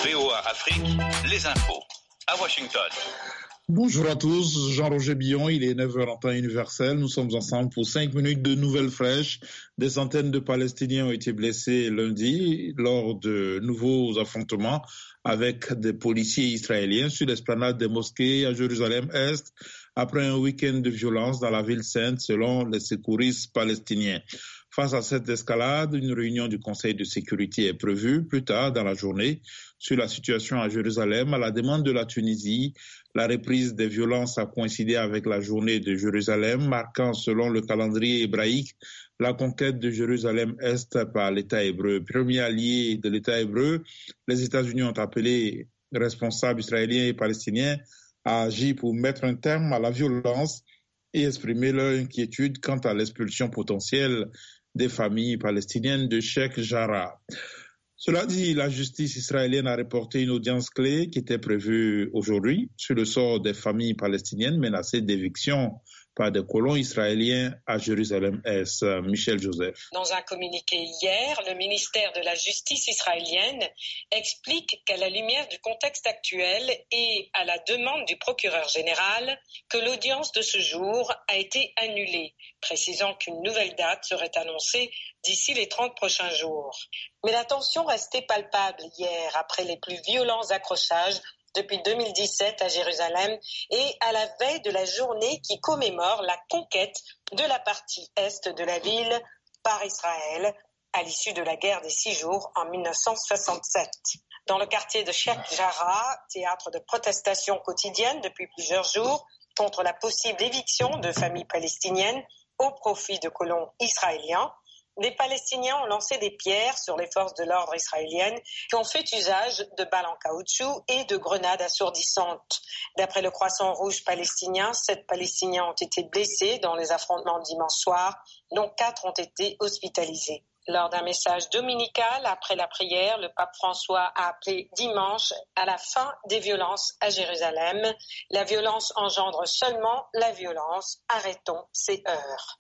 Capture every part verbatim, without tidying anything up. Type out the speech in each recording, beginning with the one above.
V O A Afrique, les infos à Washington. Bonjour à tous, Jean-Roger Billon, il est neuf heures en temps universel. Nous sommes ensemble pour cinq minutes de nouvelles fraîches. Des centaines de Palestiniens ont été blessés lundi lors de nouveaux affrontements avec des policiers israéliens sur l'esplanade des mosquées à Jérusalem-Est après un week-end de violence dans la ville sainte selon les secouristes palestiniens. Face à cette escalade, une réunion du Conseil de sécurité est prévue plus tard dans la journée sur la situation à Jérusalem à la demande de la Tunisie. La reprise des violences a coïncidé avec la journée de Jérusalem, marquant selon le calendrier hébraïque la conquête de Jérusalem-Est par l'État hébreu. Premier allié de l'État hébreu, les États-Unis ont appelé les responsables israéliens et palestiniens à agir pour mettre un terme à la violence et exprimer leur inquiétude quant à l'expulsion potentielle des familles palestiniennes de Sheikh Jarrah. Cela dit, la justice israélienne a reporté une audience clé qui était prévue aujourd'hui sur le sort des familles palestiniennes menacées d'éviction par des colons israéliens à Jérusalem-Est. Michel Joseph. Dans un communiqué hier, le ministère de la Justice israélienne explique qu'à la lumière du contexte actuel et à la demande du procureur général, que l'audience de ce jour a été annulée, précisant qu'une nouvelle date serait annoncée d'ici les trente prochains jours. Mais la tension restait palpable hier après les plus violents accrochages depuis deux mille dix-sept à Jérusalem et à la veille de la journée qui commémore la conquête de la partie est de la ville par Israël à l'issue de la guerre des six jours en mille neuf cent soixante-sept. Dans le quartier de Sheikh Jarrah, théâtre de protestations quotidiennes depuis plusieurs jours contre la possible éviction de familles palestiniennes au profit de colons israéliens, les Palestiniens ont lancé des pierres sur les forces de l'ordre israéliennes qui ont fait usage de balles en caoutchouc et de grenades assourdissantes. D'après le Croissant Rouge palestinien, sept Palestiniens ont été blessés dans les affrontements dimanche soir, dont quatre ont été hospitalisés. Lors d'un message dominical après la prière, le pape François a appelé dimanche à la fin des violences à Jérusalem. La violence engendre seulement la violence. Arrêtons ces heurts.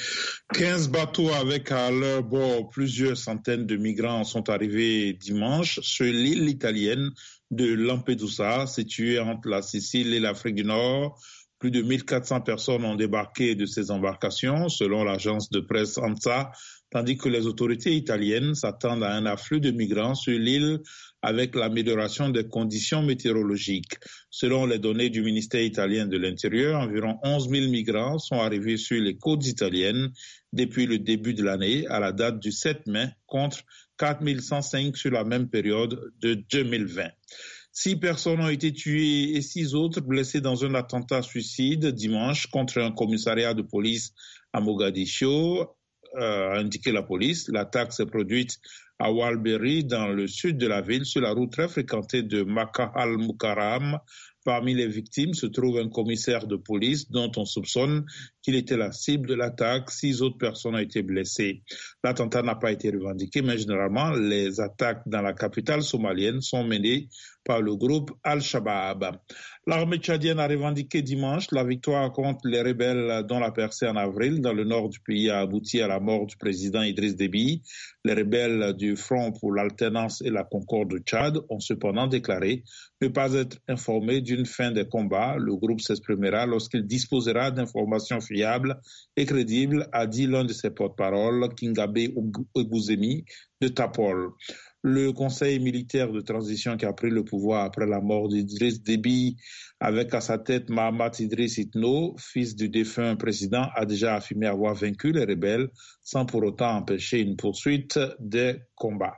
quinze bateaux avec à leur bord plusieurs centaines de migrants sont arrivés dimanche sur l'île italienne de Lampedusa, située entre la Sicile et l'Afrique du Nord. Plus de mille quatre cents personnes ont débarqué de ces embarcations, selon l'agence de presse ANSA, tandis que les autorités italiennes s'attendent à un afflux de migrants sur l'île avec l'amélioration des conditions météorologiques. Selon les données du ministère italien de l'Intérieur, environ onze mille migrants sont arrivés sur les côtes italiennes depuis le début de l'année à la date du sept mai contre quatre mille cent cinq sur la même période de deux mille vingt. Six personnes ont été tuées et six autres blessées dans un attentat suicide dimanche contre un commissariat de police à Mogadiscio, euh, a indiqué la police. L'attaque s'est produite à Walberry, dans le sud de la ville, sur la route très fréquentée de Makka al-Mukarram. Parmi les victimes se trouve un commissaire de police dont on soupçonne qu'il était la cible de l'attaque. Six autres personnes ont été blessées. L'attentat n'a pas été revendiqué, mais généralement, les attaques dans la capitale somalienne sont menées par le groupe Al-Shabaab. L'armée tchadienne a revendiqué dimanche la victoire contre les rebelles dont la percée en avril dans le nord du pays a abouti à la mort du président Idriss Déby. Les rebelles du Front pour l'alternance et la concorde du Tchad ont cependant déclaré ne pas être informés d'une fin des combats. Le groupe s'exprimera lorsqu'il disposera d'informations fiables et crédibles, a dit l'un de ses porte-paroles, Kingabe Oguzemi de Tapol. Le conseil militaire de transition qui a pris le pouvoir après la mort d'Idriss Déby, avec à sa tête Mahamat Idriss Itno, fils du défunt président, a déjà affirmé avoir vaincu les rebelles sans pour autant empêcher une poursuite des combats.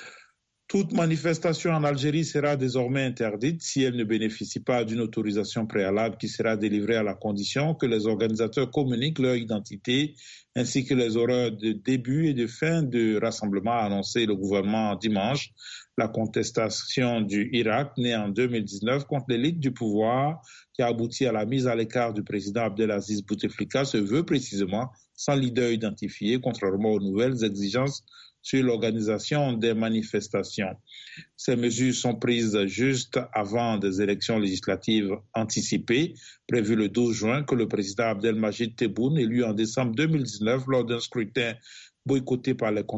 Toute manifestation en Algérie sera désormais interdite si elle ne bénéficie pas d'une autorisation préalable qui sera délivrée à la condition que les organisateurs communiquent leur identité ainsi que les horaires de début et de fin de rassemblement, a annoncé le gouvernement dimanche. La contestation du Irak, née en deux mille dix-neuf contre l'élite du pouvoir qui a abouti à la mise à l'écart du président Abdelaziz Bouteflika, se veut précisément sans leader identifié, contrairement aux nouvelles exigences sur l'organisation des manifestations. Ces mesures sont prises juste avant des élections législatives anticipées, prévues le douze juin, que le président Abdelmajid Tebboune, élu en décembre deux mille dix-neuf lors d'un scrutin boycotté par les